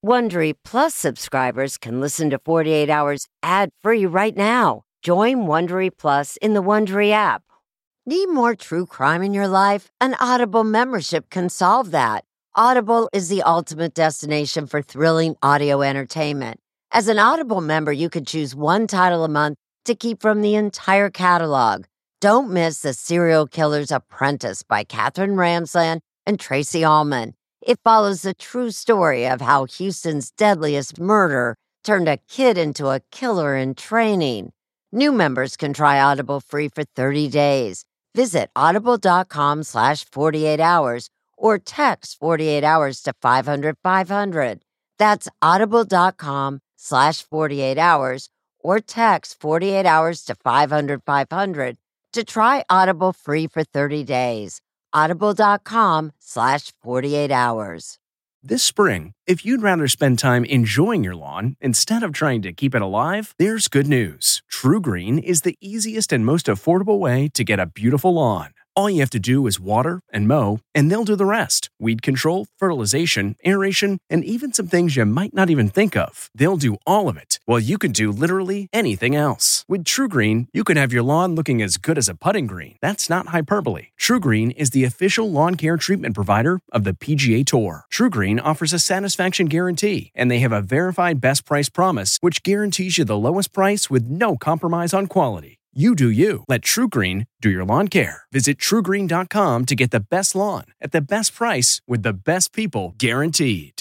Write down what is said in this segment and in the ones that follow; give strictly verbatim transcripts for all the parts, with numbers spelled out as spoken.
Wondery Plus subscribers can listen to forty-eight hours ad-free right now. Join Wondery Plus in the Wondery app. Need more true crime in your life? An Audible membership can solve that. Audible is the ultimate destination for thrilling audio entertainment. As an Audible member, you can choose one title a month to keep from the entire catalog. Don't miss The Serial Killer's Apprentice by Katherine Ramsland and Tracy Ullman. It follows the true story of how Houston's deadliest murder turned a kid into a killer in training. New members can try Audible free for thirty days. Visit audible.com slash 48 hours or text forty-eight hours to five hundred five hundred. That's audible.com slash 48 hours or text forty-eight hours to five hundred five hundred to try Audible free for thirty days. Audible.com slash 48 hours. This spring, if you'd rather spend time enjoying your lawn instead of trying to keep it alive, there's good news. True Green is the easiest and most affordable way to get a beautiful lawn. All you have to do is water and mow, and they'll do the rest. Weed control, fertilization, aeration, and even some things you might not even think of. They'll do all of it, while you can do literally anything else. With True Green, you can have your lawn looking as good as a putting green. That's not hyperbole. True Green is the official lawn care treatment provider of the P G A Tour. True Green offers a satisfaction guarantee, and they have a verified best price promise, which guarantees you the lowest price with no compromise on quality. You do you. Let True Green do your lawn care. Visit true green dot com to get the best lawn at the best price with the best people guaranteed.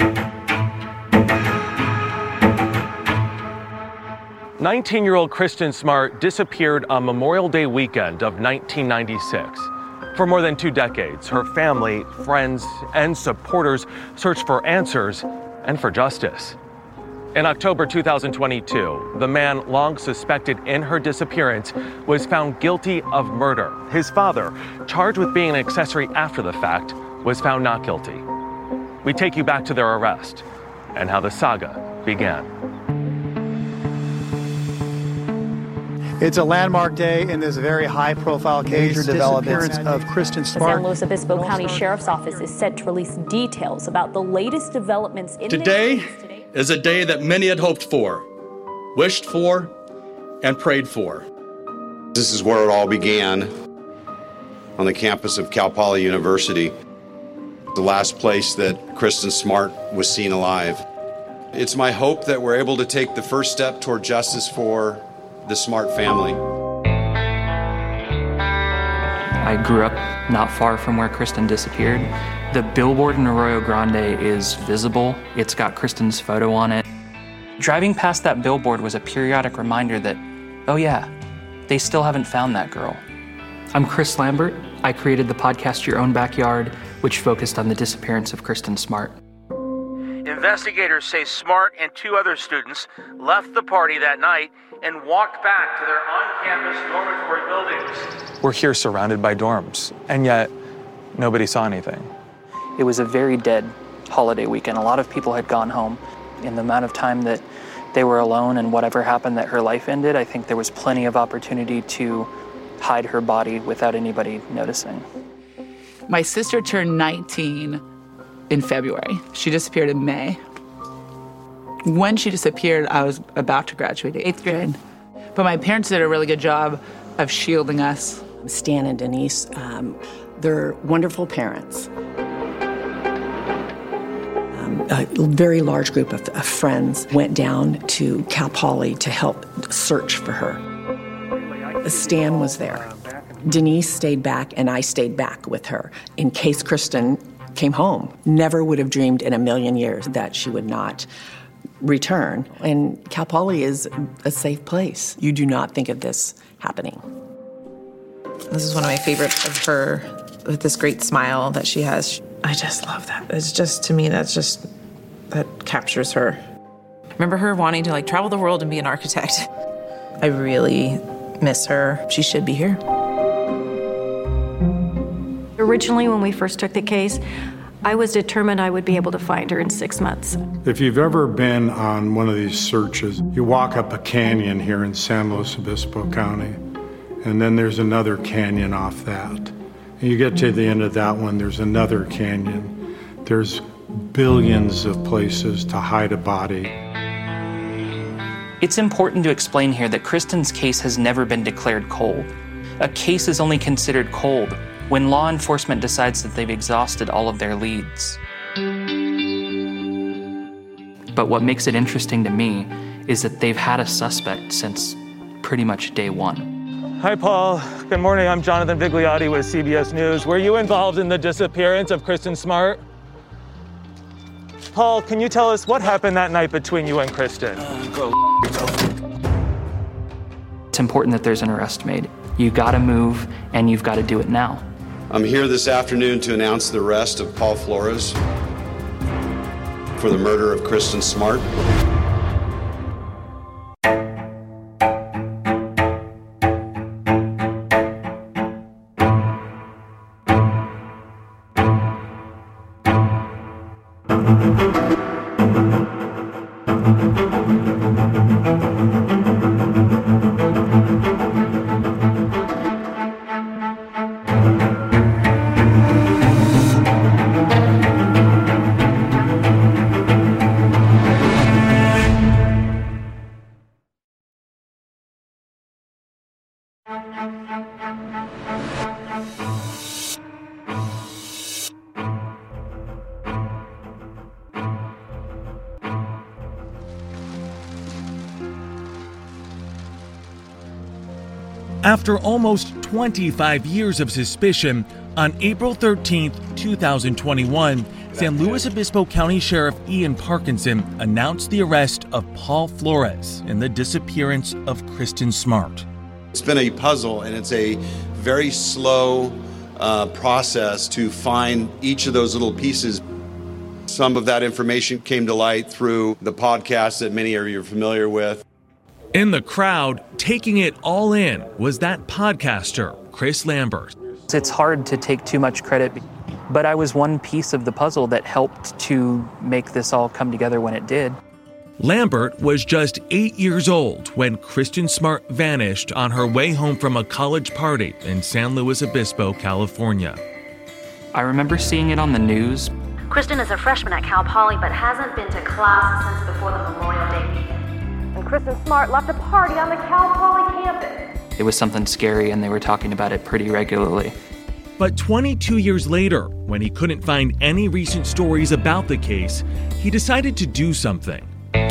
nineteen-year-old Kristen Smart disappeared on Memorial Day weekend of nineteen ninety-six. For more than two decades, her family, friends, and supporters searched for answers and for justice. In October two thousand twenty-two, the man long suspected in her disappearance was found guilty of murder. His father, charged with being an accessory after the fact, was found not guilty. We take you back to their arrest and how the saga began. It's a landmark day in this very high-profile case, Major disappearance of Kristen Smart. The San Luis Obispo County Sheriff's Office is set to release details about the latest developments in today. the today is a day that many had hoped for, wished for, and prayed for. This is where it all began, on the campus of Cal Poly University, the last place that Kristen Smart was seen alive. It's my hope that we're able to take the first step toward justice for the Smart family. I grew up not far from where Kristen disappeared. The billboard in Arroyo Grande is visible. It's got Kristen's photo on it. Driving past that billboard was a periodic reminder that, oh yeah, they still haven't found that girl. I'm Chris Lambert. I created the podcast Your Own Backyard, which focused on the disappearance of Kristen Smart. Investigators say Smart and two other students left the party that night and walked back to their on-campus dormitory buildings. We're here surrounded by dorms, and yet nobody saw anything. It was a very dead holiday weekend. A lot of people had gone home. In the amount of time that they were alone and whatever happened that her life ended, I think there was plenty of opportunity to hide her body without anybody noticing. My sister turned nineteen in February. She disappeared in May. When she disappeared, I was about to graduate eighth grade. But my parents did a really good job of shielding us. Stan and Denise, um, they're wonderful parents. Um, a very large group of, of friends went down to Cal Poly to help search for her. Stan was there. Denise stayed back, and I stayed back with her in case Kristen came home. Never would have dreamed in a million years that she would not return. And Cal Poly is a safe place. You do not think of this happening. This is one of my favorites of her, with this great smile that she has. I just love that. It's just, to me, that's just, that captures her. I remember her wanting to like travel the world and be an architect. I really miss her. She should be here. Originally, when we first took the case, I was determined I would be able to find her in six months. If you've ever been on one of these searches, you walk up a canyon here in San Luis Obispo County, and then there's another canyon off that. And you get to the end of that one, there's another canyon. There's billions of places to hide a body. It's important to explain here that Kristen's case has never been declared cold. A case is only considered cold when law enforcement decides that they've exhausted all of their leads. But what makes it interesting to me is that they've had a suspect since pretty much day one. Hi, Paul. Good morning. I'm Jonathan Vigliotti with C B S News. Were you involved in the disappearance of Kristen Smart? Paul, can you tell us what happened that night between you and Kristen? Uh, go, go. It's important that there's an arrest made. You gotta move, and you've gotta do it now. I'm here this afternoon to announce the arrest of Paul Flores for the murder of Kristen Smart. After almost twenty-five years of suspicion, on April thirteenth, two thousand twenty-one, San Luis Obispo County Sheriff Ian Parkinson announced the arrest of Paul Flores in the disappearance of Kristen Smart. It's been a puzzle, and it's a very slow uh, process to find each of those little pieces. Some of that information came to light through the podcast that many of you are familiar with. In the crowd, taking it all in, was that podcaster, Chris Lambert. It's hard to take too much credit, but I was one piece of the puzzle that helped to make this all come together when it did. Lambert was just eight years old when Kristen Smart vanished on her way home from a college party in San Luis Obispo, California. I remember seeing it on the news. Kristen is a freshman at Cal Poly, but hasn't been to class since before the Memorial Day weekend. And Kristen Smart left a party on the Cal Poly campus. It was something scary, and they were talking about it pretty regularly. But twenty-two years later, when he couldn't find any recent stories about the case, he decided to do something.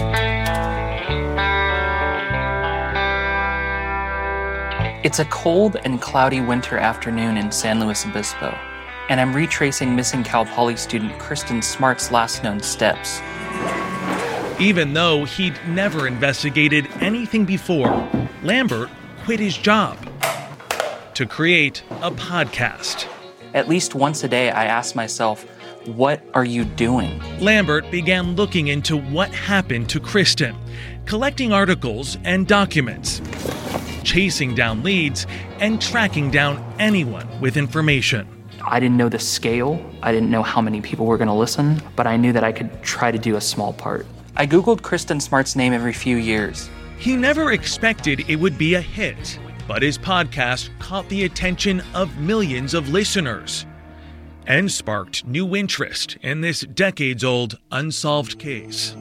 It's a cold and cloudy winter afternoon in San Luis Obispo, and I'm retracing missing Cal Poly student Kristen Smart's last known steps. Even though he'd never investigated anything before, Lambert quit his job to create a podcast. At least once a day, I ask myself, what are you doing? Lambert began looking into what happened to Kristen, collecting articles and documents, chasing down leads, and tracking down anyone with information. I didn't know the scale. I didn't know how many people were going to listen, but I knew that I could try to do a small part. I Googled Kristen Smart's name every few years. He never expected it would be a hit, but his podcast caught the attention of millions of listeners and sparked new interest in this decades-old unsolved case.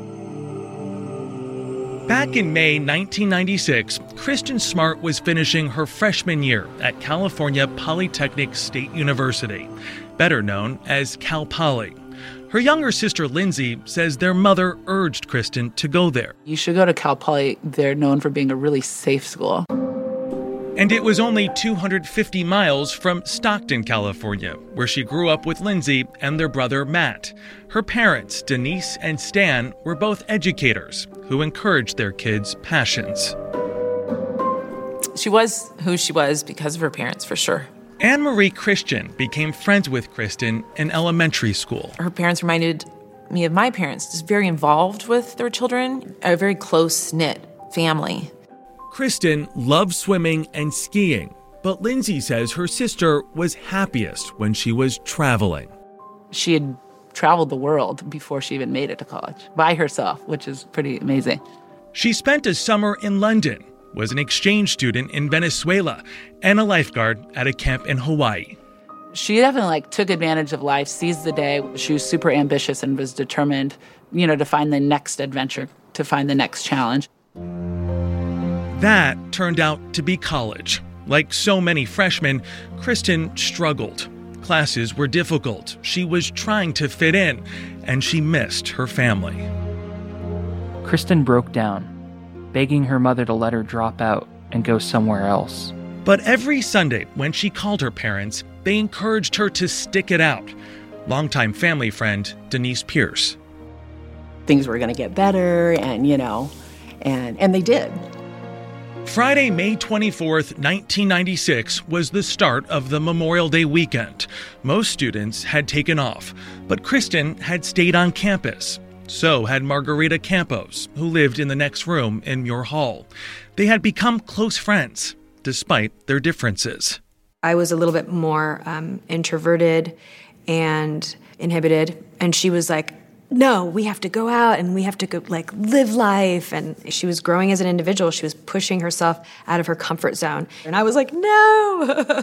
Back in May nineteen ninety-six, Kristen Smart was finishing her freshman year at California Polytechnic State University, better known as Cal Poly. Her younger sister, Lindsay, says their mother urged Kristen to go there. You should go to Cal Poly. They're known for being a really safe school. And it was only two hundred fifty miles from Stockton, California, where she grew up with Lindsay and their brother, Matt. Her parents, Denise and Stan, were both educators who encouraged their kids' passions. She was who she was because of her parents, for sure. Anne-Marie Christian became friends with Kristen in elementary school. Her parents reminded me of my parents, just very involved with their children, a very close-knit family. Kristen loved swimming and skiing, but Lindsay says her sister was happiest when she was traveling. She had traveled the world before she even made it to college, by herself, which is pretty amazing. She spent a summer in London, was an exchange student in Venezuela, and a lifeguard at a camp in Hawaii. She definitely like took advantage of life, seized the day. She was super ambitious and was determined, you know, to find the next adventure, to find the next challenge. That turned out to be college. Like so many freshmen, Kristen struggled. Classes were difficult. She was trying to fit in, and she missed her family. Kristen broke down, begging her mother to let her drop out and go somewhere else. But every Sunday, when she called her parents, they encouraged her to stick it out. Longtime family friend Denise Pierce. Things were going to get better, and, you know, and, and they did. Friday, May twenty-fourth, nineteen ninety-six, was the start of the Memorial Day weekend. Most students had taken off, but Kristen had stayed on campus. So had Margarita Campos, who lived in the next room in Muir Hall. They had become close friends, despite their differences. I was a little bit more um, introverted and inhibited, and she was like, no, we have to go out and we have to go, like, live life. And she was growing as an individual. She was pushing herself out of her comfort zone. And I was like, no.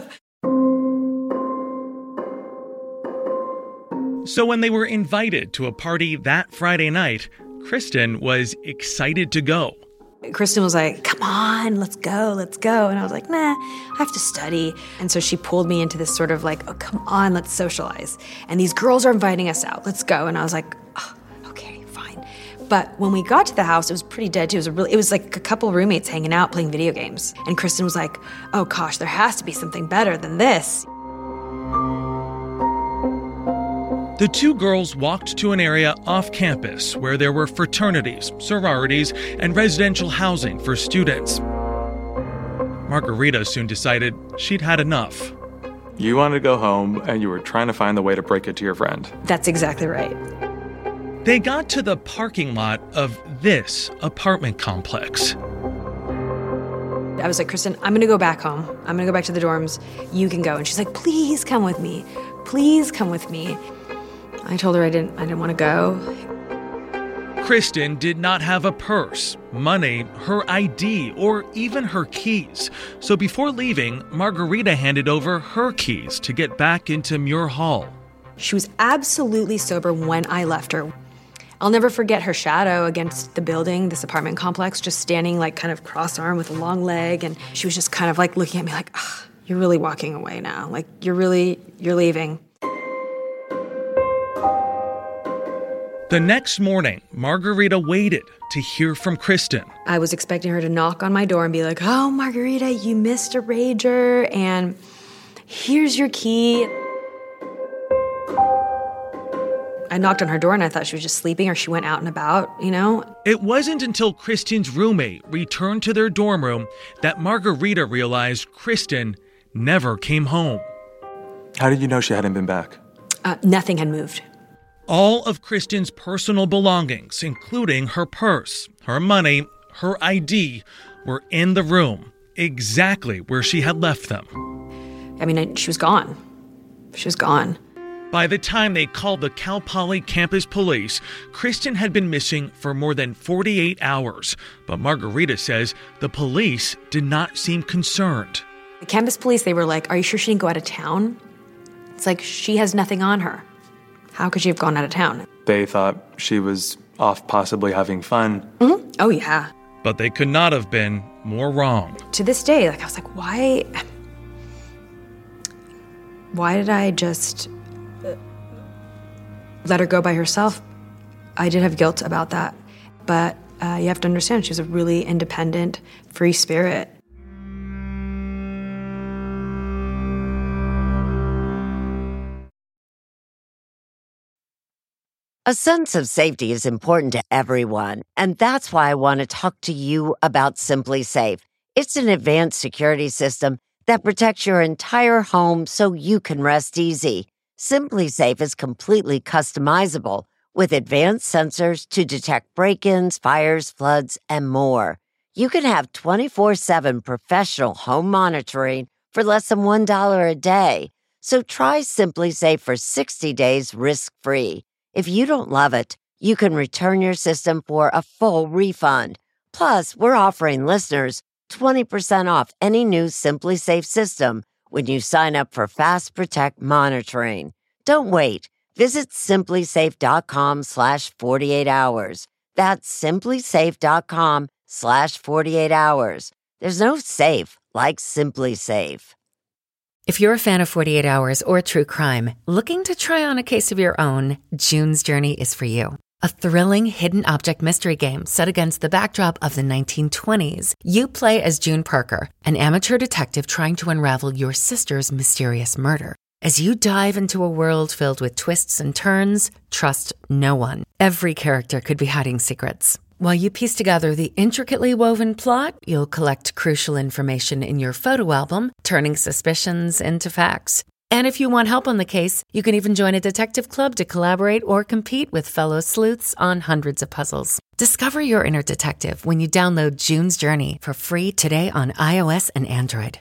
So when they were invited to a party that Friday night, Kristen was excited to go. Kristen was like, come on, let's go, let's go. And I was like, nah, I have to study. And so she pulled me into this sort of like, oh, come on, let's socialize. And these girls are inviting us out, let's go. And I was like, oh, okay, fine. But when we got to the house, it was pretty dead too. It was, a really, it was like a couple roommates hanging out playing video games. And Kristen was like, oh gosh, there has to be something better than this. The two girls walked to an area off campus where there were fraternities, sororities, and residential housing for students. Margarita soon decided she'd had enough. You wanted to go home, and you were trying to find the way to break it to your friend. That's exactly right. They got to the parking lot of this apartment complex. I was like, Kristen, I'm going to go back home. I'm going to go back to the dorms. You can go. And she's like, please come with me. Please come with me. I told her I didn't I didn't want to go. Kristen did not have a purse, money, her I D, or even her keys. So before leaving, Margarita handed over her keys to get back into Muir Hall. She was absolutely sober when I left her. I'll never forget her shadow against the building, this apartment complex, just standing like kind of cross-armed with a long leg. And she was just kind of like looking at me like, oh, you're really walking away now. Like, you're really, you're leaving. The next morning, Margarita waited to hear from Kristen. I was expecting her to knock on my door and be like, oh, Margarita, you missed a rager, and here's your key. I knocked on her door and I thought she was just sleeping or she went out and about, you know? It wasn't until Kristen's roommate returned to their dorm room that Margarita realized Kristen never came home. How did you know she hadn't been back? Uh, nothing had moved. All of Kristen's personal belongings, including her purse, her money, her I D, were in the room, exactly where she had left them. I mean, she was gone. She was gone. By the time they called the Cal Poly campus police, Kristen had been missing for more than forty-eight hours. But Margarita says the police did not seem concerned. The campus police, they were like, are you sure she didn't go out of town? It's like, she has nothing on her. How could she have gone out of town? They thought she was off possibly having fun. Mm-hmm. Oh, yeah. But they could not have been more wrong. To this day, like, I was like, why? Why did I just let her go by herself? I did have guilt about that. But uh, you have to understand, she was a really independent, free spirit. A sense of safety is important to everyone, and that's why I want to talk to you about Simply Safe. It's an advanced security system that protects your entire home so you can rest easy. Simply Safe is completely customizable with advanced sensors to detect break-ins, fires, floods, and more. You can have twenty-four seven professional home monitoring for less than one dollar a day. So try Simply Safe for sixty days risk-free. If you don't love it, you can return your system for a full refund. Plus, we're offering listeners twenty percent off any new Simply Safe system when you sign up for Fast Protect monitoring. Don't wait. Visit simplysafe.com slash 48 hours. That's simplysafe.com slash 48 hours. There's no safe like Simply Safe. If you're a fan of forty-eight hours or true crime, looking to try on a case of your own, June's Journey is for you. A thrilling hidden object mystery game set against the backdrop of the nineteen twenties. You play as June Parker, an amateur detective trying to unravel your sister's mysterious murder. As you dive into a world filled with twists and turns, trust no one. Every character could be hiding secrets. While you piece together the intricately woven plot, you'll collect crucial information in your photo album, turning suspicions into facts. And if you want help on the case, you can even join a detective club to collaborate or compete with fellow sleuths on hundreds of puzzles. Discover your inner detective when you download June's Journey for free today on iOS and Android.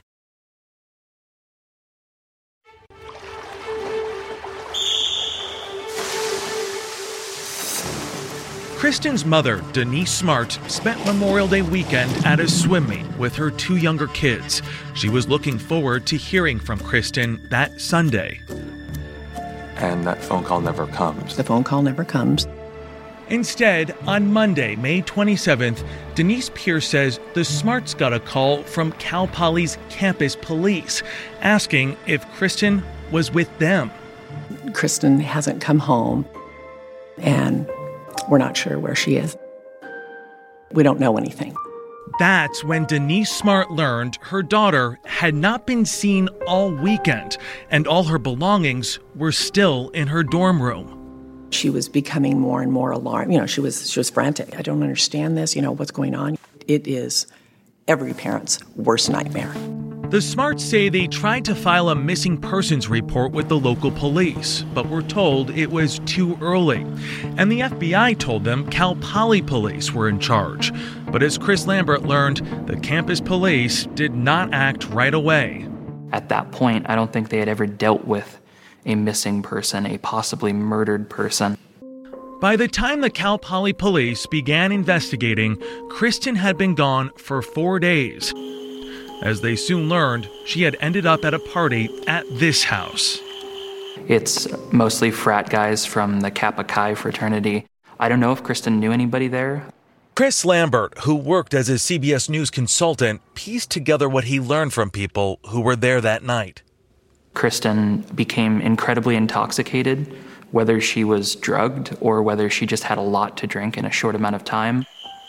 Kristen's mother, Denise Smart, spent Memorial Day weekend at a swim meet with her two younger kids. She was looking forward to hearing from Kristen that Sunday. And that phone call never comes. The phone call never comes. Instead, on Monday, May twenty-seventh, Denise Pierce says the Smarts got a call from Cal Poly's campus police asking if Kristen was with them. Kristen hasn't come home, and we're not sure where she is. We don't know anything. That's when Denise Smart learned her daughter had not been seen all weekend, and all her belongings were still in her dorm room. She was becoming more and more alarmed. You know, she was she was frantic. I don't understand this. You know, what's going on? It is every parent's worst nightmare. The Smarts say they tried to file a missing persons report with the local police, but were told it was too early. And the F B I told them Cal Poly police were in charge. But as Chris Lambert learned, the campus police did not act right away. At that point, I don't think they had ever dealt with a missing person, a possibly murdered person. By the time the Cal Poly police began investigating, Kristen had been gone for four days. As they soon learned, she had ended up at a party at this house. It's mostly frat guys from the Kappa Chi fraternity. I don't know if Kristen knew anybody there. Chris Lambert, who worked as a C B S News consultant, pieced together what he learned from people who were there that night. Kristen became incredibly intoxicated, whether she was drugged or whether she just had a lot to drink in a short amount of time.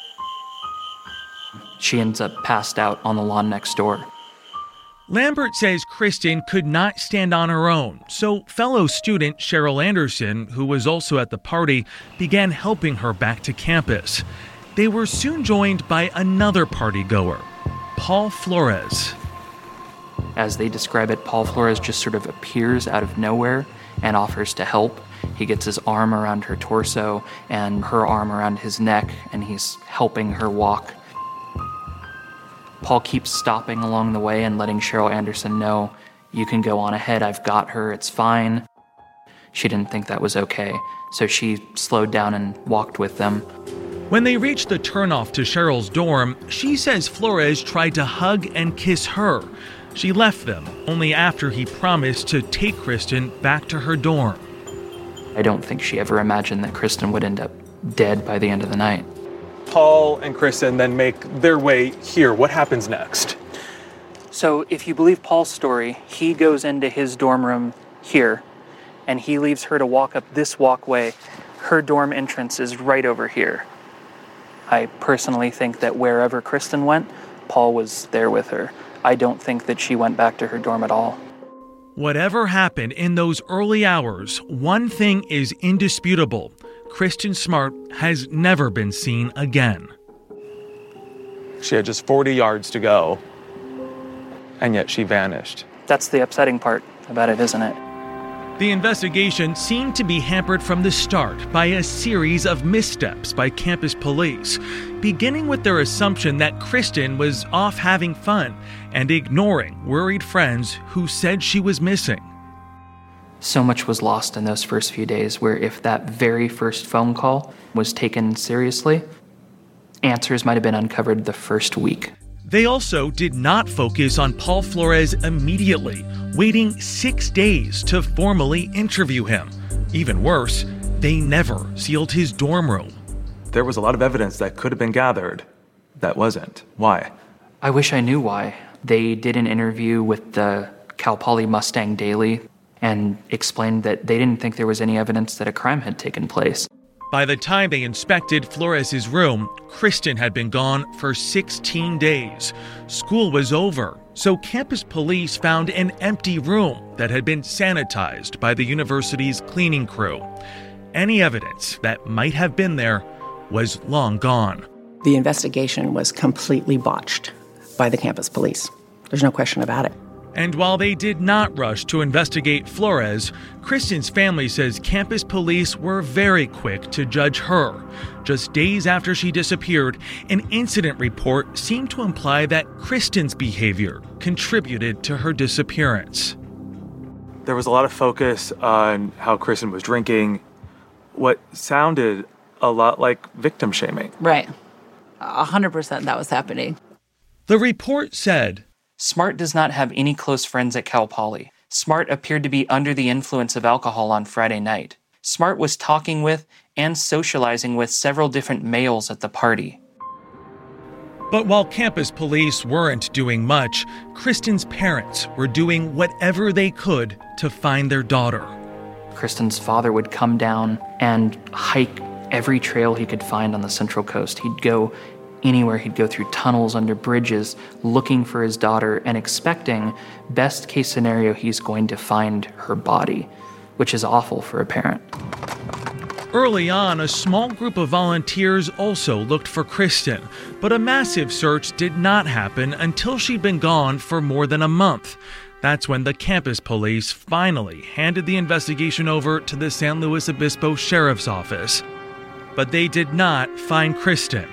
She ends up passed out on the lawn next door. Lambert says Kristen could not stand on her own, so fellow student Cheryl Anderson, who was also at the party, began helping her back to campus. They were soon joined by another party goer, Paul Flores. As they describe it, Paul Flores just sort of appears out of nowhere and offers to help. He gets his arm around her torso and her arm around his neck, and he's helping her walk. Paul keeps stopping along the way and letting Cheryl Anderson know, you can go on ahead, I've got her, it's fine. She didn't think that was okay, so she slowed down and walked with them. When they reached the turnoff to Cheryl's dorm, she says Flores tried to hug and kiss her. She left them only after he promised to take Kristen back to her dorm. I don't think she ever imagined that Kristen would end up dead by the end of the night. Paul and Kristen then make their way here. What happens next? So if you believe Paul's story, he goes into his dorm room here, and he leaves her to walk up this walkway. Her dorm entrance is right over here. I personally think that wherever Kristen went, Paul was there with her. I don't think that she went back to her dorm at all. Whatever happened in those early hours, one thing is indisputable. Kristen Smart has never been seen again. She had just forty yards to go, and yet she vanished. That's the upsetting part about it, isn't it? The investigation seemed to be hampered from the start by a series of missteps by campus police, beginning with their assumption that Kristen was off having fun and ignoring worried friends who said she was missing. So much was lost in those first few days where if that very first phone call was taken seriously, answers might have been uncovered the first week. They also did not focus on Paul Flores immediately, waiting six days to formally interview him. Even worse, they never sealed his dorm room. There was a lot of evidence that could have been gathered that wasn't. Why? I wish I knew why. They did an interview with the Cal Poly Mustang Daily and explained that they didn't think there was any evidence that a crime had taken place. By the time they inspected Flores' room, Kristen had been gone for sixteen days. School was over, so campus police found an empty room that had been sanitized by the university's cleaning crew. Any evidence that might have been there was long gone. The investigation was completely botched by the campus police. There's no question about it. And while they did not rush to investigate Flores, Kristen's family says campus police were very quick to judge her. Just days after she disappeared, an incident report seemed to imply that Kristen's behavior contributed to her disappearance. There was a lot of focus on how Kristen was drinking, what sounded a lot like victim shaming. Right. A hundred percent that was happening. The report said, Smart does not have any close friends at Cal Poly. Smart appeared to be under the influence of alcohol on Friday night. Smart was talking with and socializing with several different males at the party. But while campus police weren't doing much, Kristen's parents were doing whatever they could to find their daughter. Kristen's father would come down and hike every trail he could find on the Central Coast. He'd go anywhere. He'd go through tunnels, under bridges, looking for his daughter and expecting, best case scenario, he's going to find her body, which is awful for a parent. Early on, a small group of volunteers also looked for Kristen, but a massive search did not happen until she'd been gone for more than a month. That's when the campus police finally handed the investigation over to the San Luis Obispo Sheriff's Office. But they did not find Kristen.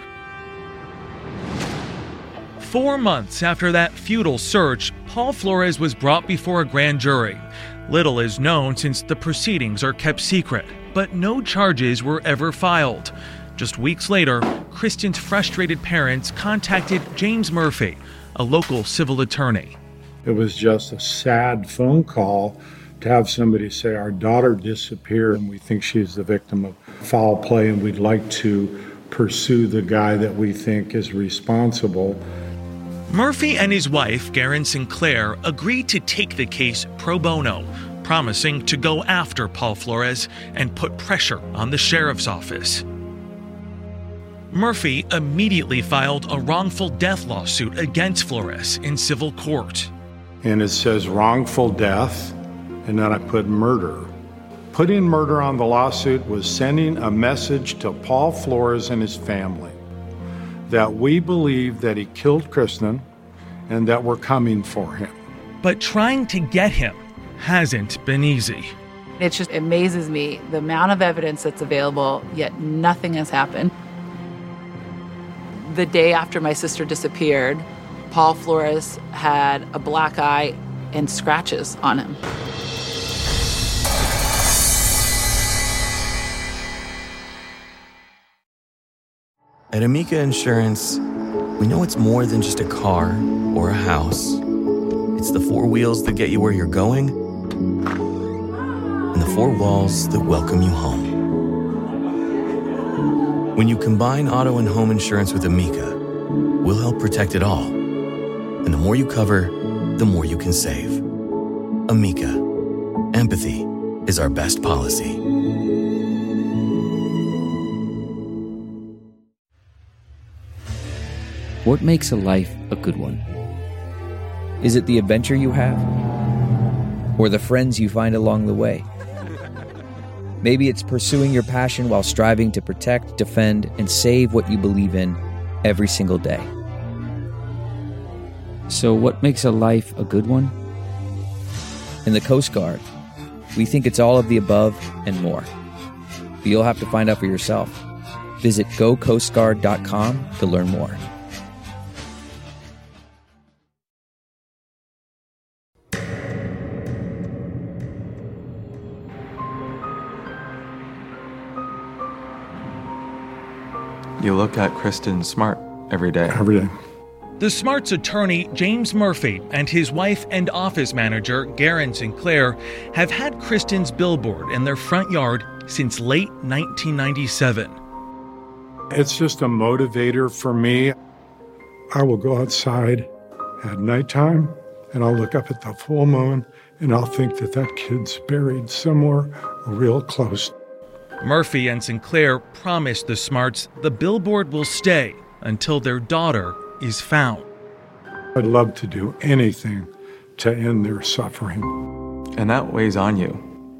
Four months after that futile search, Paul Flores was brought before a grand jury. Little is known since the proceedings are kept secret, but no charges were ever filed. Just weeks later, Kristen's frustrated parents contacted James Murphy, a local civil attorney. It was just a sad phone call to have somebody say, our daughter disappeared and we think she's the victim of foul play and we'd like to pursue the guy that we think is responsible. Murphy and his wife, Garen Sinclair, agreed to take the case pro bono, promising to go after Paul Flores and put pressure on the sheriff's office. Murphy immediately filed a wrongful death lawsuit against Flores in civil court. And it says wrongful death, and then I put murder. Putting murder on the lawsuit was sending a message to Paul Flores and his family that we believe that he killed Kristen and that we're coming for him. But trying to get him hasn't been easy. It just amazes me the amount of evidence that's available, yet nothing has happened. The day after my sister disappeared, Paul Flores had a black eye and scratches on him. At Amica Insurance, we know it's more than just a car or a house. It's the four wheels that get you where you're going and the four walls that welcome you home. When you combine auto and home insurance with Amica, we'll help protect it all. And the more you cover, the more you can save. Amica. Empathy is our best policy. What makes a life a good one? Is it the adventure you have? Or the friends you find along the way? Maybe it's pursuing your passion while striving to protect, defend, and save what you believe in every single day. So what makes a life a good one? In the Coast Guard, we think it's all of the above and more. But you'll have to find out for yourself. Visit go coast guard dot com to learn more. You look at Kristen Smart every day. Every day. The Smarts' attorney, James Murphy, and his wife and office manager, Garen Sinclair, have had Kristen's billboard in their front yard since late nineteen ninety-seven. It's just a motivator for me. I will go outside at nighttime, and I'll look up at the full moon, and I'll think that that kid's buried somewhere real close. Murphy and Sinclair promised the Smarts the billboard will stay until their daughter is found. I'd love to do anything to end their suffering. And that weighs on you.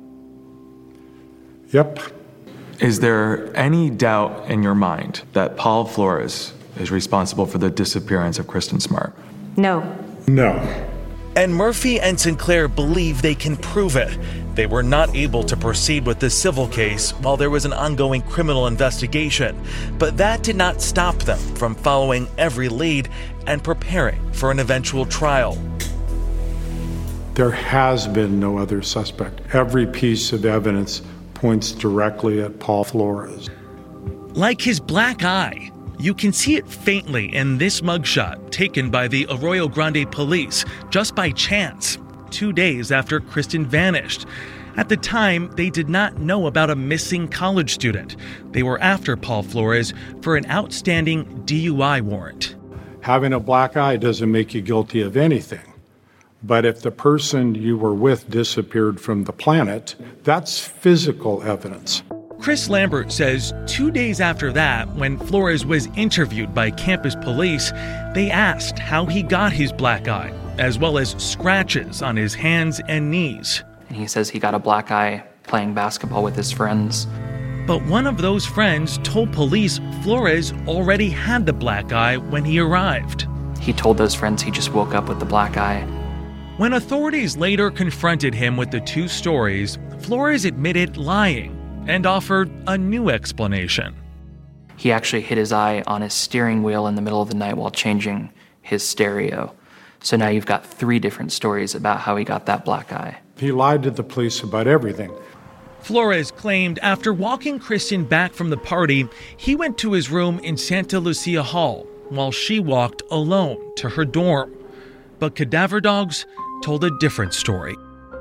Yep. Is there any doubt in your mind that Paul Flores is responsible for the disappearance of Kristen Smart? No. No. And Murphy and Sinclair believe they can prove it. They were not able to proceed with the civil case while there was an ongoing criminal investigation, but that did not stop them from following every lead and preparing for an eventual trial. There has been no other suspect. Every piece of evidence points directly at Paul Flores. Like his black eye. You can see it faintly in this mugshot taken by the Arroyo Grande police just by chance, two days after Kristen vanished. At the time, they did not know about a missing college student. They were after Paul Flores for an outstanding D U I warrant. Having a black eye doesn't make you guilty of anything. But if the person you were with disappeared from the planet, that's physical evidence. Chris Lambert says two days after that, when Flores was interviewed by campus police, they asked how he got his black eye, as well as scratches on his hands and knees. And he says he got a black eye playing basketball with his friends. But one of those friends told police Flores already had the black eye when he arrived. He told those friends he just woke up with the black eye. When authorities later confronted him with the two stories, Flores admitted lying and offered a new explanation. He actually hit his eye on his steering wheel in the middle of the night while changing his stereo. So now you've got three different stories about how he got that black eye. He lied to the police about everything. Flores claimed after walking Kristen back from the party, he went to his room in Santa Lucia Hall while she walked alone to her dorm. But cadaver dogs told a different story.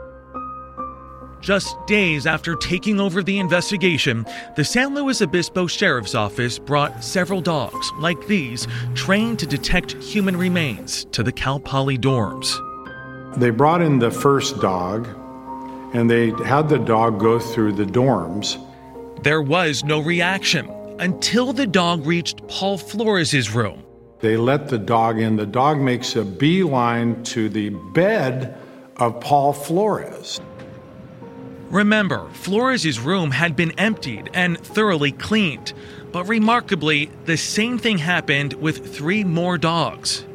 Just days after taking over the investigation, the San Luis Obispo Sheriff's Office brought several dogs, like these, trained to detect human remains to the Cal Poly dorms. They brought in the first dog, and they had the dog go through the dorms. There was no reaction until the dog reached Paul Flores' room. They let the dog in. The dog makes a beeline to the bed of Paul Flores. Remember, Flores' room had been emptied and thoroughly cleaned. But remarkably, the same thing happened with three more dogs.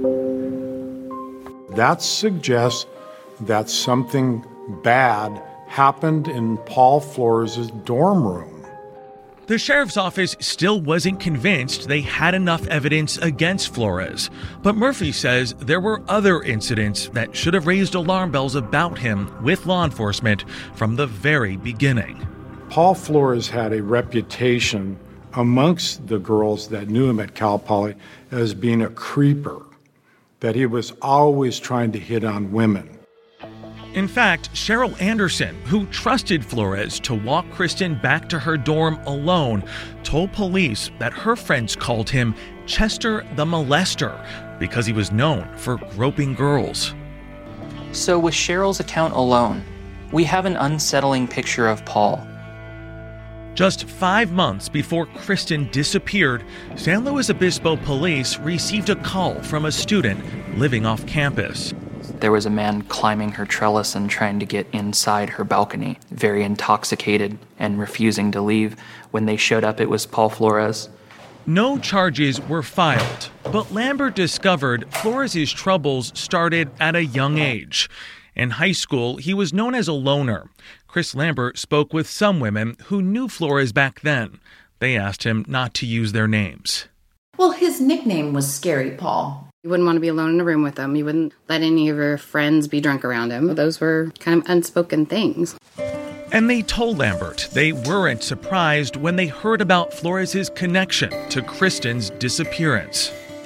That suggests that something bad happened in Paul Flores' dorm room. The sheriff's office still wasn't convinced they had enough evidence against Flores, but Murphy says there were other incidents that should have raised alarm bells about him with law enforcement from the very beginning. Paul Flores had a reputation amongst the girls that knew him at Cal Poly as being a creeper, that he was always trying to hit on women. In fact, Cheryl Anderson, who trusted Flores to walk Kristen back to her dorm alone, told police that her friends called him Chester the Molester because he was known for groping girls. So with Cheryl's account alone, we have an unsettling picture of Paul. Just five months before Kristen disappeared, San Luis Obispo police received a call from a student living off campus. There was a man climbing her trellis and trying to get inside her balcony, very intoxicated and refusing to leave. When they showed up, it was Paul Flores. No charges were filed, but Lambert discovered Flores' troubles started at a young age. In high school, he was known as a loner. Chris Lambert spoke with some women who knew Flores back then. They asked him not to use their names. Well, his nickname was Scary Paul. You wouldn't want to be alone in a room with him. You wouldn't let any of your friends be drunk around him. Those were kind of unspoken things. And they told Lambert they weren't surprised when they heard about Flores' connection to Kristen's disappearance.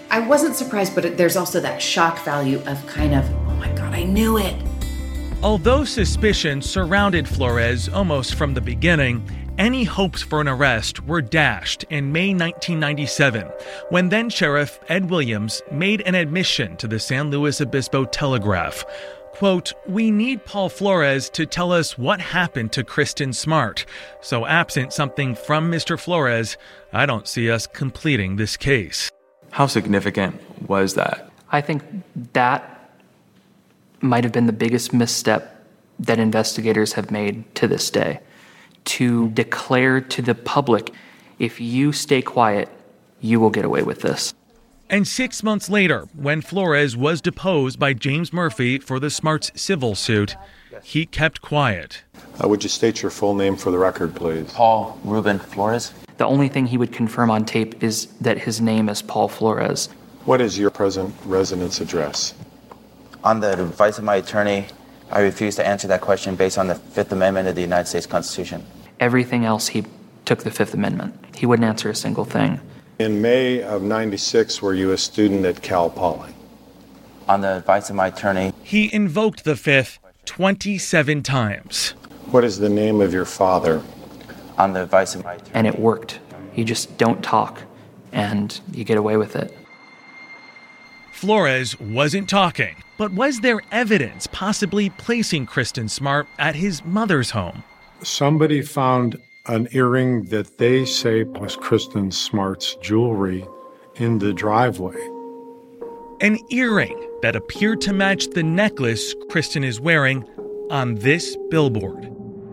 I wasn't surprised, but it, there's also that shock value of kind of, oh my God, I knew it. Although suspicion surrounded Flores almost from the beginning, any hopes for an arrest were dashed in May nineteen ninety-seven, when then Sheriff Ed Williams made an admission to the San Luis Obispo Telegraph. Quote, "We need Paul Flores to tell us what happened to Kristen Smart. So absent something from Mister Flores, I don't see us completing this case." How significant was that? I think that might have been the biggest misstep that investigators have made to this day. To declare to the public, if you stay quiet, you will get away with this. And six months later, when Flores was deposed by James Murphy for the Smart's civil suit, he kept quiet. Uh, would you state your full name for the record, please? Paul Ruben Flores. The only thing he would confirm on tape is that his name is Paul Flores. What is your present residence address? On the advice of my attorney, I refuse to answer that question based on the Fifth Amendment of the United States Constitution. Everything else, he took the Fifth Amendment. He wouldn't answer a single thing. In May of ninety-six, were you a student at Cal Poly? On the advice of my attorney. He invoked the Fifth twenty-seven times. What is the name of your father? On the advice of my attorney. And it worked. You just don't talk, and you get away with it. Flores wasn't talking, but was there evidence possibly placing Kristen Smart at his mother's home? Somebody found an earring that they say was Kristen Smart's jewelry in the driveway. An earring that appeared to match the necklace Kristen is wearing on this billboard.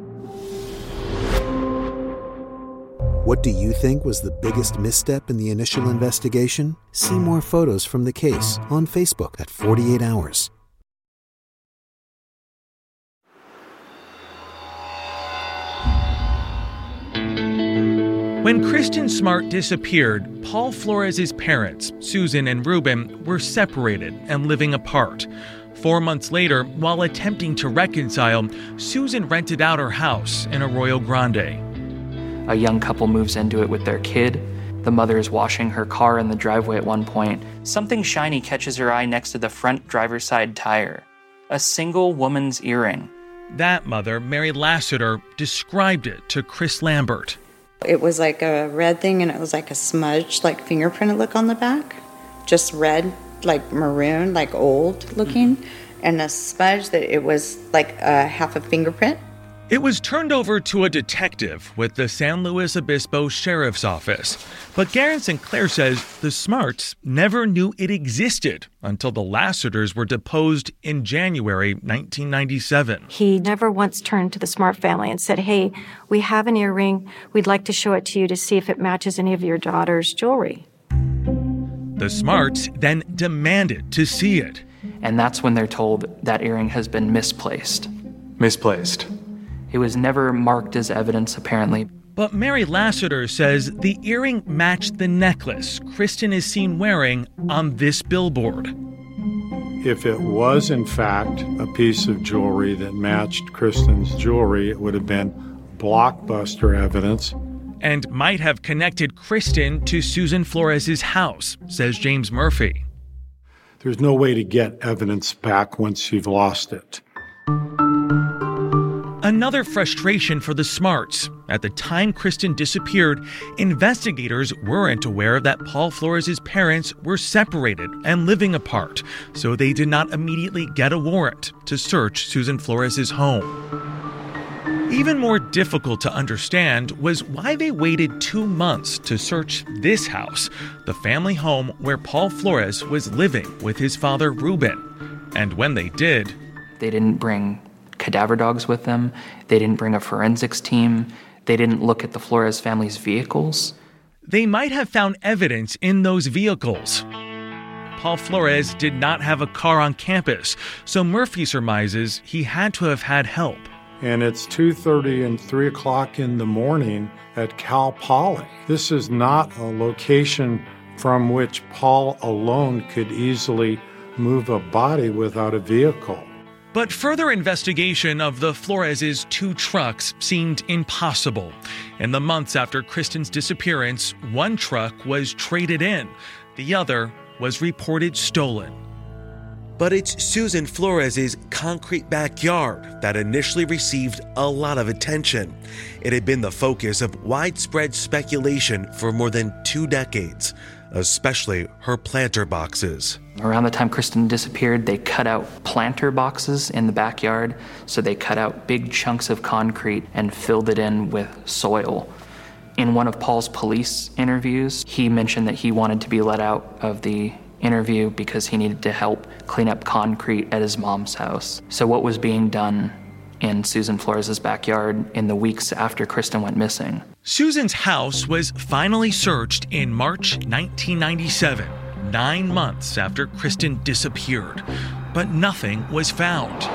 What do you think was the biggest misstep in the initial investigation? See more photos from the case on Facebook at forty-eight hours. When Kristen Smart disappeared, Paul Flores' parents, Susan and Ruben, were separated and living apart. Four months later, while attempting to reconcile, Susan rented out her house in Arroyo Grande. A young couple moves into it with their kid. The mother is washing her car in the driveway at one point. Something shiny catches her eye next to the front driver's side tire. A single woman's earring. That mother, Mary Lassiter, described it to Chris Lambert. It was like a red thing, and it was like a smudge, like fingerprint look on the back. Just red, like maroon, like old looking. Mm-hmm. And a smudge that it was like a half a fingerprint. It was turned over to a detective with the San Luis Obispo Sheriff's Office. But Garen Sinclair says the Smarts never knew it existed until the Lassiters were deposed in January nineteen ninety-seven. He never once turned to the Smart family and said, "Hey, we have an earring. We'd like to show it to you to see if it matches any of your daughter's jewelry." The Smarts then demanded to see it. And that's when they're told that earring has been misplaced. Misplaced. It was never marked as evidence, apparently. But Mary Lassiter says the earring matched the necklace Kristen is seen wearing on this billboard. If it was, in fact, a piece of jewelry that matched Kristen's jewelry, it would have been blockbuster evidence. And might have connected Kristen to Susan Flores' house, says James Murphy. There's no way to get evidence back once you've lost it. Another frustration for the Smarts. At the time Kristen disappeared, investigators weren't aware that Paul Flores' parents were separated and living apart, so they did not immediately get a warrant to search Susan Flores' home. Even more difficult to understand was why they waited two months to search this house, the family home where Paul Flores was living with his father, Ruben. And when they did, they didn't bring cadaver dogs with them. They didn't bring a forensics team. They didn't look at the Flores family's vehicles. They might have found evidence in those vehicles. Paul Flores did not have a car on campus, so Murphy surmises he had to have had help. And it's two thirty and three o'clock in the morning at Cal Poly. This is not a location from which Paul alone could easily move a body without a vehicle. But further investigation of the Flores' two trucks seemed impossible. In the months after Kristen's disappearance, one truck was traded in. The other was reported stolen. But it's Susan Flores' concrete backyard that initially received a lot of attention. It had been the focus of widespread speculation for more than two decades, especially her planter boxes. Around the time Kristen disappeared, they cut out planter boxes in the backyard. So they cut out big chunks of concrete and filled it in with soil. In one of Paul's police interviews, he mentioned that he wanted to be let out of the interview because he needed to help clean up concrete at his mom's house. So what was being done in Susan Flores' backyard in the weeks after Kristen went missing? Susan's house was finally searched in March nineteen ninety-seven, nine months after Kristen disappeared, but nothing was found.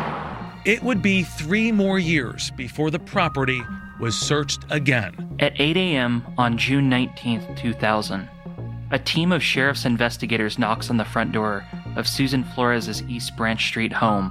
It would be three more years before the property was searched again. At eight a.m. on June nineteenth, two thousand, a team of sheriff's investigators knocks on the front door of Susan Flores' East Branch Street home.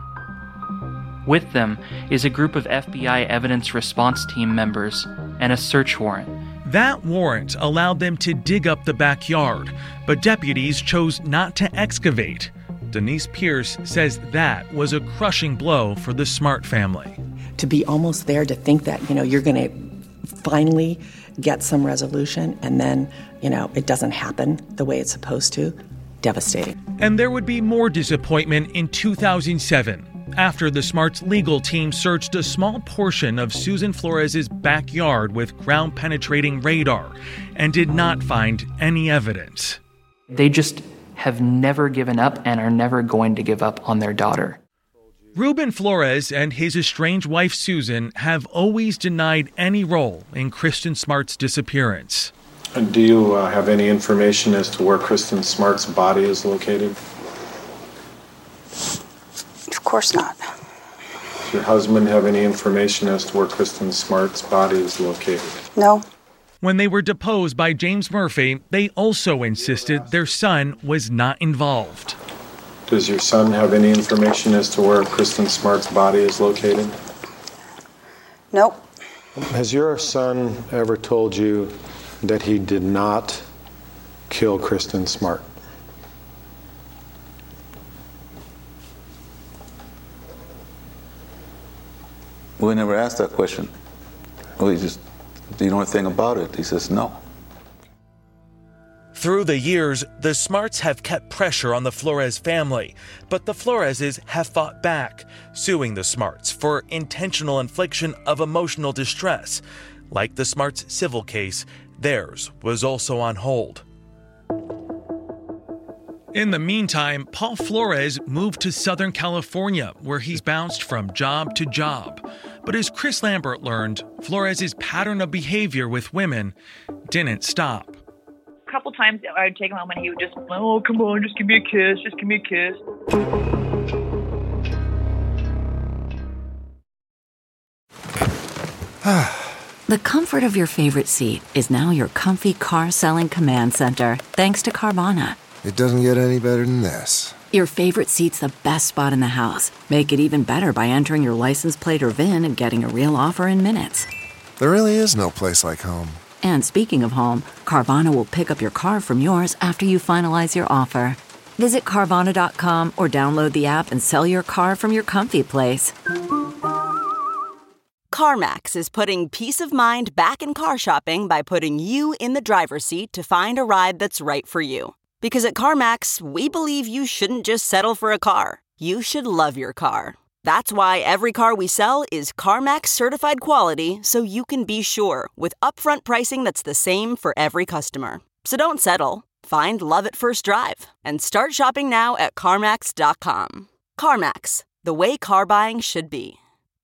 With them is a group of F B I evidence response team members and a search warrant. That warrant allowed them to dig up the backyard, but deputies chose not to excavate. Denise Pierce says that was a crushing blow for the Smart family. To be almost there, to think that, you know, you're going to finally get some resolution and then, you know, it doesn't happen the way it's supposed to, devastating. And there would be more disappointment in two thousand seven. After the Smart's legal team searched a small portion of Susan Flores' backyard with ground-penetrating radar and did not find any evidence. They just have never given up and are never going to give up on their daughter. Ruben Flores and his estranged wife Susan have always denied any role in Kristen Smart's disappearance. And do you uh, have any information as to where Kristen Smart's body is located? Of course not. Does your husband have any information as to where Kristen Smart's body is located? No. When they were deposed by James Murphy, they also insisted their son was not involved. Does your son have any information as to where Kristen Smart's body is located? Nope. Has your son ever told you that he did not kill Kristen Smart? We never asked that question. We just, do you know anything about it? He says, no. Through the years, the Smarts have kept pressure on the Flores family, but the Floreses have fought back, suing the Smarts for intentional infliction of emotional distress. Like the Smarts' civil case, theirs was also on hold. In the meantime, Paul Flores moved to Southern California, where he's bounced from job to job. But as Chris Lambert learned, Flores' pattern of behavior with women didn't stop. A couple times I would take him home and he would just, oh, come on, just give me a kiss, just give me a kiss. The comfort of your favorite seat is now your comfy car selling command center, thanks to Carvana. It doesn't get any better than this. Your favorite seat's the best spot in the house. Make it even better by entering your license plate or V I N and getting a real offer in minutes. There really is no place like home. And speaking of home, Carvana will pick up your car from yours after you finalize your offer. Visit Carvana dot com or download the app and sell your car from your comfy place. CarMax is putting peace of mind back in car shopping by putting you in the driver's seat to find a ride that's right for you. Because at CarMax, we believe you shouldn't just settle for a car. You should love your car. That's why every car we sell is CarMax certified quality, so you can be sure with upfront pricing that's the same for every customer. So don't settle. Find love at first drive and start shopping now at CarMax dot com. CarMax, the way car buying should be.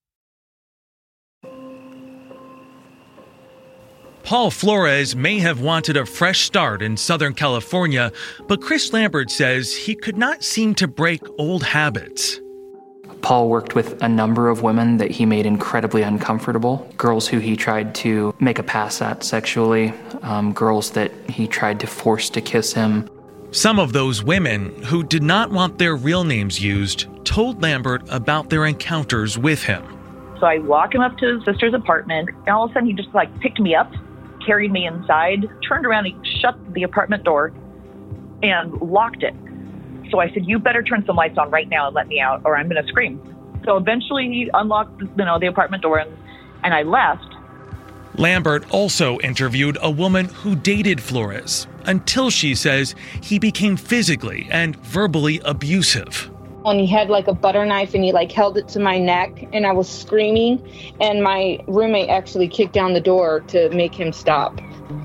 Paul Flores may have wanted a fresh start in Southern California, but Chris Lambert says he could not seem to break old habits. Paul worked with a number of women that he made incredibly uncomfortable. Girls who he tried to make a pass at sexually, um, girls that he tried to force to kiss him. Some of those women, who did not want their real names used, told Lambert about their encounters with him. So I walk him up to his sister's apartment, and all of a sudden he just like picked me up, carried me inside, turned around, he shut the apartment door, and locked it. So I said, you better turn some lights on right now and let me out or I'm going to scream. So eventually he unlocked, you know, the apartment door and, and I left. Lambert also interviewed a woman who dated Flores until she says he became physically and verbally abusive. And he had like a butter knife and he like held it to my neck and I was screaming and my roommate actually kicked down the door to make him stop.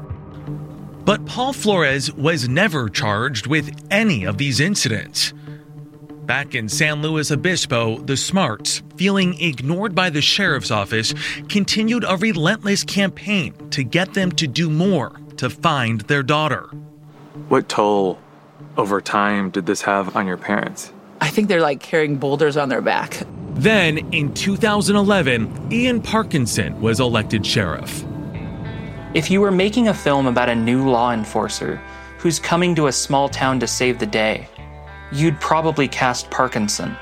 But Paul Flores was never charged with any of these incidents. Back in San Luis Obispo, the Smarts, feeling ignored by the sheriff's office, continued a relentless campaign to get them to do more to find their daughter. What toll over time did this have on your parents? I think they're like carrying boulders on their back. Then, in two thousand eleven, Ian Parkinson was elected sheriff. If you were making a film about a new law enforcer who's coming to a small town to save the day, you'd probably cast Parkinson.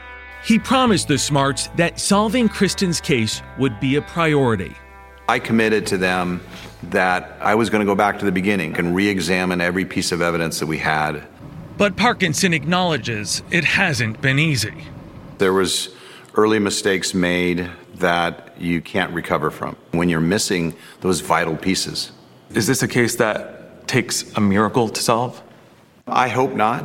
He promised the Smarts that solving Kristen's case would be a priority. I committed to them that I was going to go back to the beginning and re-examine every piece of evidence that we had. But Parkinson acknowledges it hasn't been easy. There was early mistakes made that you can't recover from when you're missing those vital pieces. Is this a case that takes a miracle to solve? I hope not.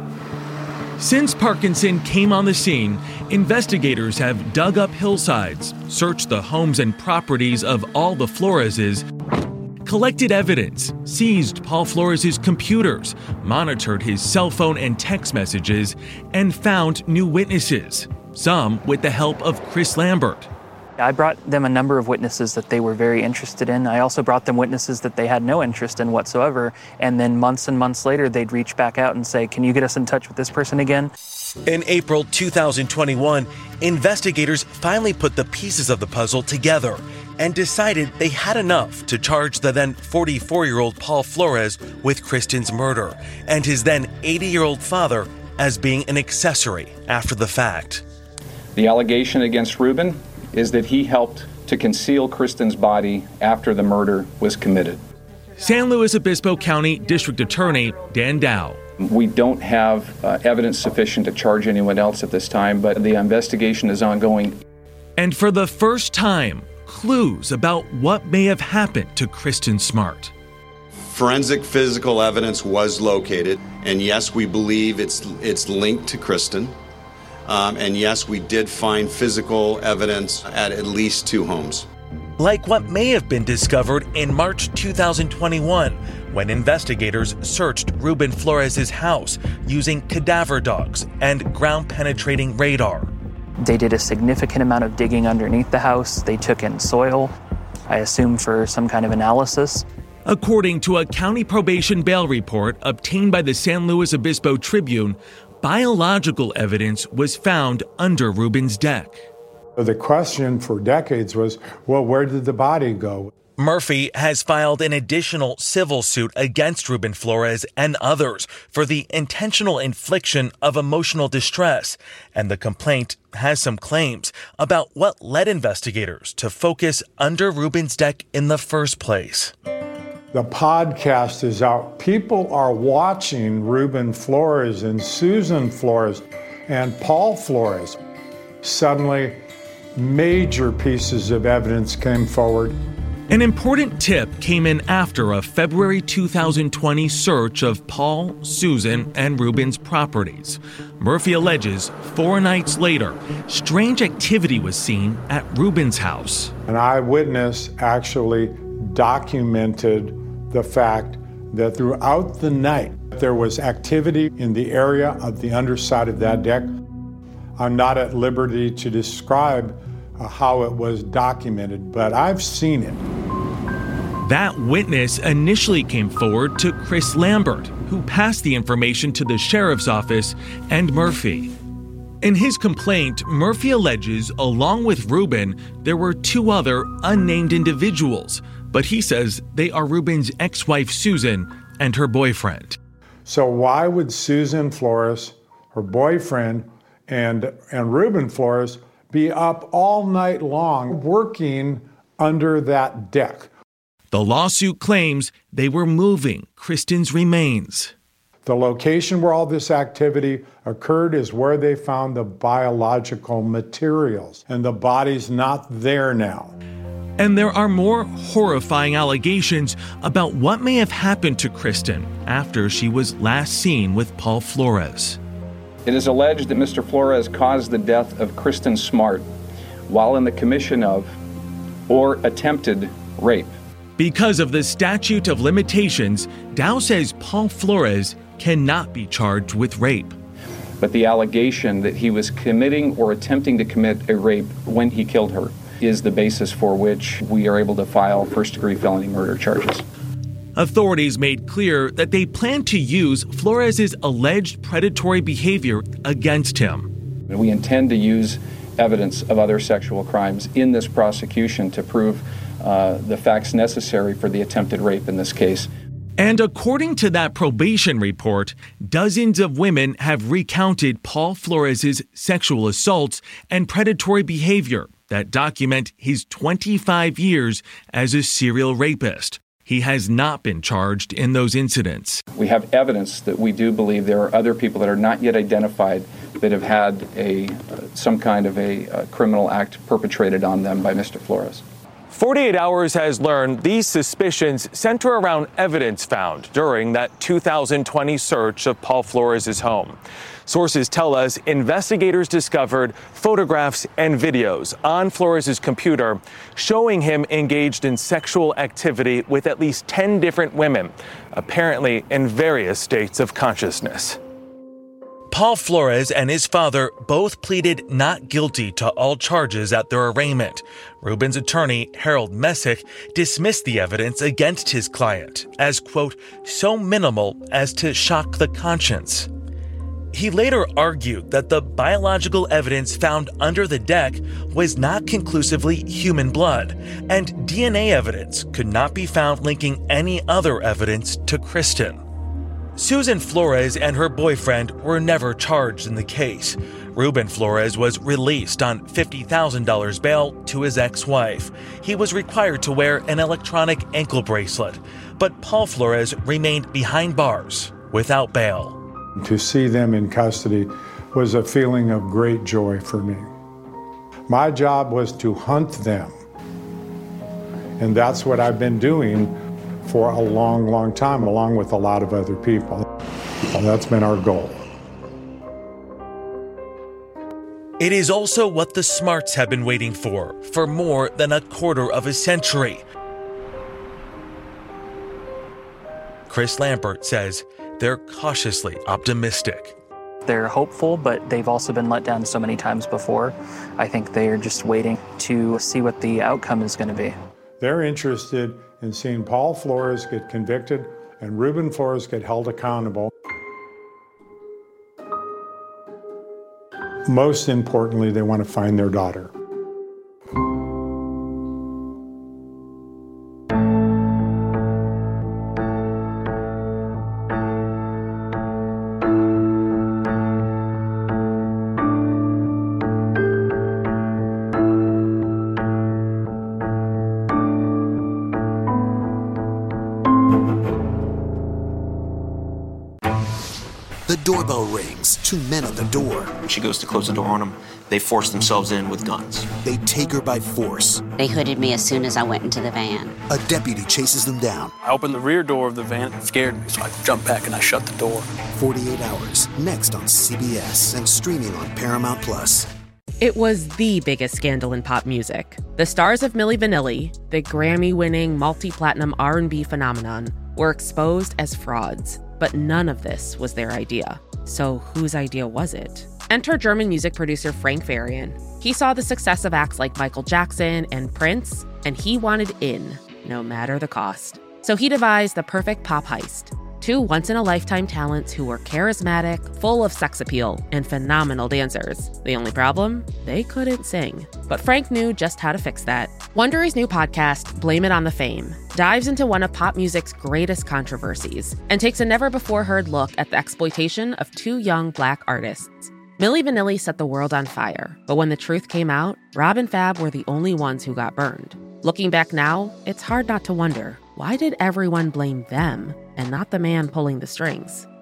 Since Parkinson came on the scene, investigators have dug up hillsides, searched the homes and properties of all the Floreses, collected evidence, seized Paul Flores' computers, monitored his cell phone and text messages, and found new witnesses, some with the help of Chris Lambert. I brought them a number of witnesses that they were very interested in. I also brought them witnesses that they had no interest in whatsoever. And then months and months later, they'd reach back out and say, can you get us in touch with this person again? In April two thousand twenty-one, investigators finally put the pieces of the puzzle together and decided they had enough to charge the then forty-four-year-old Paul Flores with Kristen's murder and his then eighty-year-old father as being an accessory after the fact. The allegation against Ruben is that he helped to conceal Kristen's body after the murder was committed. San Luis Obispo County District Attorney Dan Dow. We don't have uh, evidence sufficient to charge anyone else at this time, but the investigation is ongoing. And for the first time, clues about what may have happened to Kristen Smart. Forensic physical evidence was located, and yes, we believe it's it's linked to Kristen. Um, and yes, we did find physical evidence at at least two homes. Like what may have been discovered in March two thousand twenty-one, when investigators searched Ruben Flores' house using cadaver dogs and ground-penetrating radar. They did a significant amount of digging underneath the house. They took in soil, I assume for some kind of analysis. According to a county probation bail report obtained by the San Luis Obispo Tribune, biological evidence was found under Ruben's deck. The question for decades was, well, where did the body go? Murphy has filed an additional civil suit against Ruben Flores and others for the intentional infliction of emotional distress, and the complaint has some claims about what led investigators to focus under Ruben's deck in the first place. The podcast is out. People are watching Ruben Flores and Susan Flores and Paul Flores. Suddenly, major pieces of evidence came forward. An important tip came in after a February two thousand twenty search of Paul, Susan, and Ruben's properties. Murphy alleges four nights later, strange activity was seen at Ruben's house. An eyewitness actually documented the fact that throughout the night there was activity in the area of the underside of that deck. I'm not at liberty to describe uh, how it was documented, but I've seen it. That witness initially came forward to Chris Lambert, who passed the information to the sheriff's office and Murphy. In his complaint, Murphy alleges, along with Ruben, there were two other unnamed individuals, but he says they are Ruben's ex-wife Susan and her boyfriend. So why would Susan Flores, her boyfriend, and, and Ruben Flores be up all night long working under that deck? The lawsuit claims they were moving Kristen's remains. The location where all this activity occurred is where they found the biological materials, and the body's not there now. And there are more horrifying allegations about what may have happened to Kristen after she was last seen with Paul Flores. It is alleged that Mister Flores caused the death of Kristen Smart while in the commission of or attempted rape. Because of the statute of limitations, Dow says Paul Flores cannot be charged with rape. But the allegation that he was committing or attempting to commit a rape when he killed her is the basis for which we are able to file first-degree felony murder charges. Authorities made clear that they plan to use Flores' alleged predatory behavior against him. And we intend to use evidence of other sexual crimes in this prosecution to prove uh, the facts necessary for the attempted rape in this case. And according to that probation report, dozens of women have recounted Paul Flores' sexual assaults and predatory behavior that document his twenty-five years as a serial rapist. He has not been charged in those incidents. We have evidence that we do believe there are other people that are not yet identified that have had a uh, some kind of a uh, criminal act perpetrated on them by Mister Flores. forty-eight hours has learned these suspicions center around evidence found during that two thousand twenty search of Paul Flores' home. Sources tell us investigators discovered photographs and videos on Flores' computer showing him engaged in sexual activity with at least ten different women, apparently in various states of consciousness. Paul Flores and his father both pleaded not guilty to all charges at their arraignment. Ruben's attorney, Harold Messick, dismissed the evidence against his client as, quote, so minimal as to shock the conscience. He later argued that the biological evidence found under the deck was not conclusively human blood, and D N A evidence could not be found linking any other evidence to Kristen. Susan Flores and her boyfriend were never charged in the case. Ruben Flores was released on fifty thousand dollars bail to his ex-wife. He was required to wear an electronic ankle bracelet, but Paul Flores remained behind bars without bail. To see them in custody was a feeling of great joy for me. My job was to hunt them, and that's what I've been doing for a long, long time, along with a lot of other people. And that's been our goal. It is also what the Smarts have been waiting for, for more than a quarter of a century. Chris Lambert says they're cautiously optimistic. They're hopeful, but they've also been let down so many times before. I think they're just waiting to see what the outcome is going to be. They're interested in seeing Paul Flores get convicted and Ruben Flores get held accountable. Most importantly, they want to find their daughter. The doorbell rings. Two men at the door. She goes to close the door on them. They force themselves in with guns. They take her by force. They hooded me as soon as I went into the van. A deputy chases them down. I opened the rear door of the van. It scared me, so I jumped back and I shut the door. forty-eight hours. Next on C B S and streaming on Paramount Plus. It was the biggest scandal in pop music. The stars of Milli Vanilli, the Grammy-winning multi-platinum R and B phenomenon, were exposed as frauds. But none of this was their idea. So whose idea was it? Enter German music producer Frank Farian. He saw the success of acts like Michael Jackson and Prince, and he wanted in, no matter the cost. So he devised the perfect pop heist. Two once-in-a-lifetime talents who were charismatic, full of sex appeal, and phenomenal dancers. The only problem? They couldn't sing. But Frank knew just how to fix that. Wondery's new podcast, Blame It on the Fame, dives into one of pop music's greatest controversies and takes a never-before-heard look at the exploitation of two young Black artists. Milli Vanilli set the world on fire, but when the truth came out, Rob and Fab were the only ones who got burned. Looking back now, it's hard not to wonder, why did everyone blame them and not the man pulling the strings?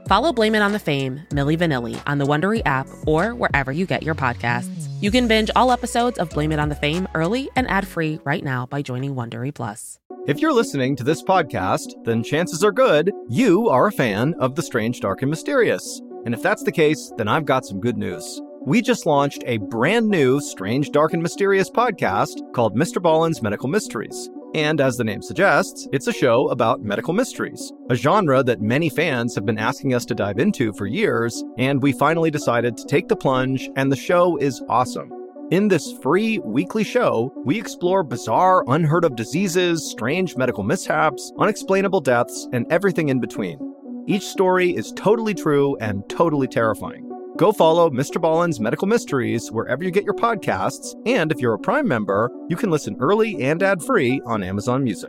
Follow Blame It on the Fame, Milli Vanilli, on the Wondery app or wherever you get your podcasts. You can binge all episodes of Blame It on the Fame early and ad-free right now by joining Wondery Plus. If you're listening to this podcast, then chances are good you are a fan of The Strange, Dark, and Mysterious. And if that's the case, then I've got some good news. We just launched a brand new Strange, Dark, and Mysterious podcast called Mister Ballen's Medical Mysteries. And as the name suggests, it's a show about medical mysteries, a genre that many fans have been asking us to dive into for years, and we finally decided to take the plunge, and the show is awesome. In this free weekly show, we explore bizarre, unheard of diseases, strange medical mishaps, unexplainable deaths, and everything in between. Each story is totally true and totally terrifying. Go follow Mister Ballen's Medical Mysteries wherever you get your podcasts, and if you're a Prime member, you can listen early and ad-free on Amazon Music.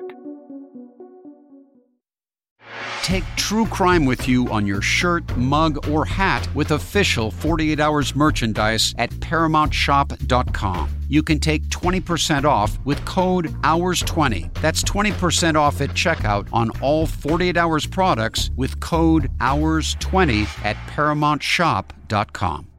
Take true crime with you on your shirt, mug, or hat with official forty-eight hours merchandise at paramount shop dot com. You can take twenty percent off with code hours twenty. That's twenty percent off at checkout on all forty-eight hours products with code hours twenty at paramount shop dot com.